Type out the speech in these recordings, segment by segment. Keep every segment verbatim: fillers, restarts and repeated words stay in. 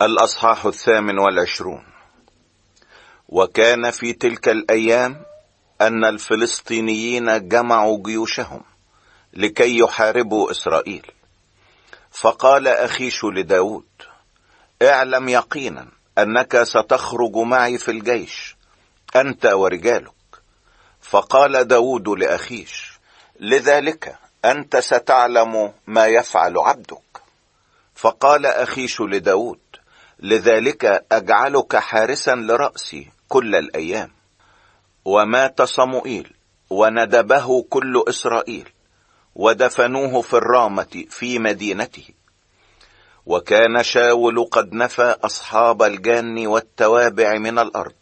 الأصحاح الثامن والعشرون. وكان في تلك الأيام أن الفلسطينيين جمعوا جيوشهم لكي يحاربوا إسرائيل. فقال أخيش لداود: اعلم يقينا أنك ستخرج معي في الجيش أنت ورجالك. فقال داود لأخيش: لذلك أنت ستعلم ما يفعل عبدك. فقال أخيش لداود: لذلك أجعلك حارسا لرأسي كل الأيام. ومات صموئيل وندبه كل إسرائيل ودفنوه في الرامة في مدينته. وكان شاول قد نفى أصحاب الجان والتوابع من الأرض.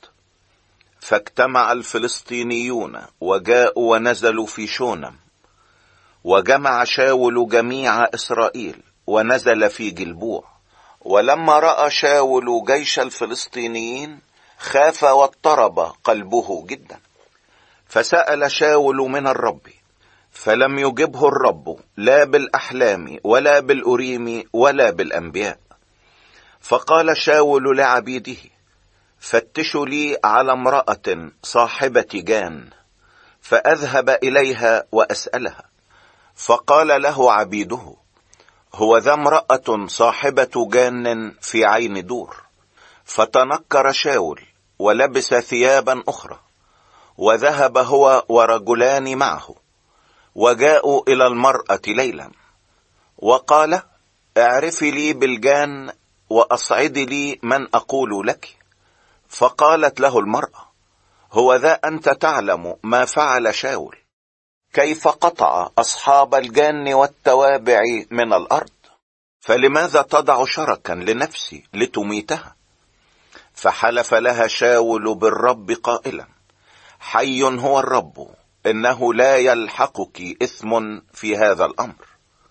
فاجتمع الفلسطينيون وجاءوا ونزلوا في شونم. وجمع شاول جميع إسرائيل ونزل في جلبوع. ولما رأى شاول جيش الفلسطينيين خاف واضطرب قلبه جدا. فسأل شاول من الرب، فلم يجبه الرب لا بالأحلام ولا بالأريم ولا بالأنبياء. فقال شاول لعبيده: فتشوا لي على امرأة صاحبة جان فأذهب إليها وأسألها. فقال له عبيده: هو ذا امرأة صاحبة جان في عين دور. فتنكر شاول ولبس ثيابا أخرى، وذهب هو ورجلان معه، وجاءوا إلى المرأة ليلا. وقال: اعرفي لي بالجان وأصعدي لي من أقول لك. فقالت له المرأة: هو ذا أنت تعلم ما فعل شاول، كيف قطع أصحاب الجان والتوابع من الأرض، فلماذا تضع شركا لنفسي لتميتها؟ فحلف لها شاول بالرب قائلا: حي هو الرب، إنه لا يلحقك إثم في هذا الأمر.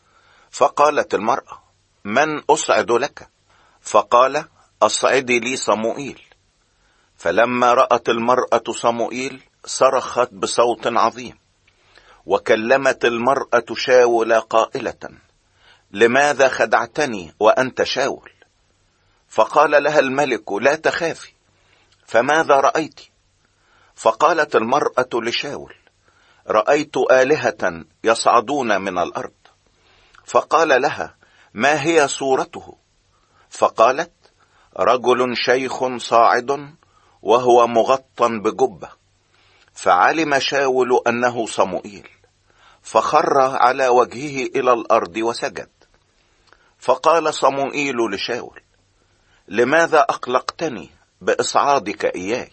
فقالت المرأة: من أصعد لك؟ فقال: أصعدي لي صموئيل. فلما رأت المرأة صموئيل صرخت بصوت عظيم. وكلمت المرأة شاول قائلة: لماذا خدعتني وأنت شاول؟ فقال لها الملك: لا تخافي، فماذا رأيت؟ فقالت المرأة لشاول: رأيت آلهة يصعدون من الأرض. فقال لها: ما هي صورته؟ فقالت: رجل شيخ صاعد وهو مغطى بجبة. فعلم شاول أنه صموئيل، فخر على وجهه إلى الأرض وسجد. فقال صموئيل لشاول: لماذا أقلقتني بإصعادك إياي؟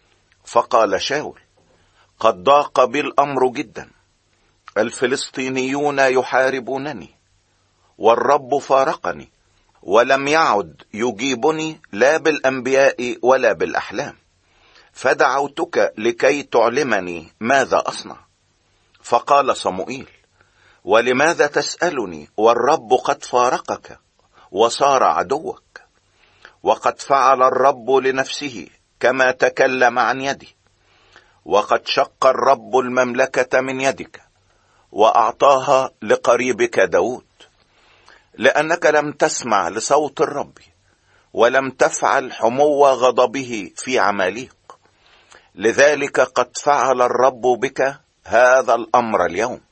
فقال شاول: قد ضاق بي الأمر جدا، الفلسطينيون يحاربونني، والرب فارقني، ولم يعد يجيبني لا بالأنبياء ولا بالأحلام. فدعوتك لكي تعلمني ماذا أصنع. فقال صموئيل: ولماذا تسألني والرب قد فارقك وصار عدوك؟ وقد فعل الرب لنفسه كما تكلم عن يدي، وقد شق الرب المملكة من يدك وأعطاها لقريبك داود، لأنك لم تسمع لصوت الرب ولم تفعل حمو غضبه في عماليق. لذلك قد فعل الرب بك هذا الأمر اليوم.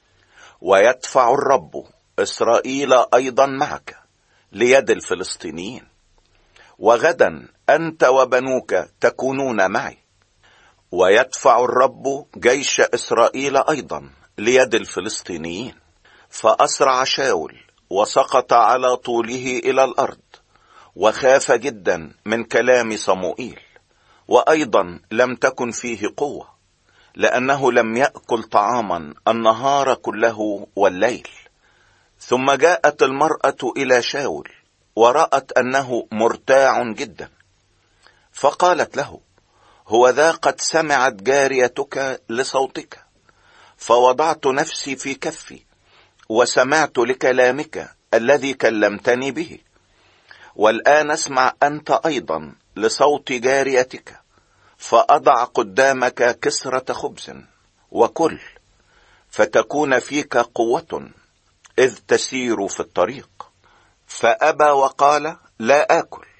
ويدفع الرب إسرائيل أيضا معك ليد الفلسطينيين. وغدا أنت وبنوك تكونون معي. ويدفع الرب جيش إسرائيل أيضا ليد الفلسطينيين. فأسرع شاول وسقط على طوله إلى الأرض، وخاف جدا من كلام صموئيل. وأيضا لم تكن فيه قوة، لأنه لم يأكل طعاما النهار كله والليل. ثم جاءت المرأة إلى شاول ورأت أنه مرتاع جدا. فقالت له: هو ذا قد سمعت جاريتك لصوتك، فوضعت نفسي في كفي وسمعت لكلامك الذي كلمتني به. والآن اسمع أنت أيضا لصوت جاريتك، فأضع قدامك كسرة خبز وكل، فتكون فيك قوة إذ تسير في الطريق. فأبى وقال: لا آكل.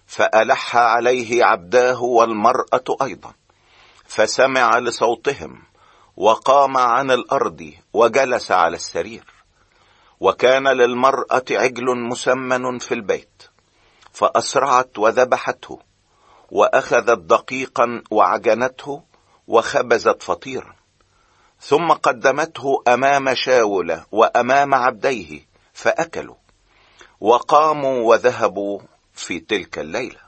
فألح عليه عبداه والمرأة أيضا، فسمع لصوتهم وقام عن الأرض وجلس على السرير. وكان للمرأة عجل مسمن في البيت، فأسرعت وذبحته، وأخذت دقيقا وعجنته وخبزت فطيرا، ثم قدمته أمام شاول وأمام عبديه فأكلوا، وقاموا وذهبوا في تلك الليلة.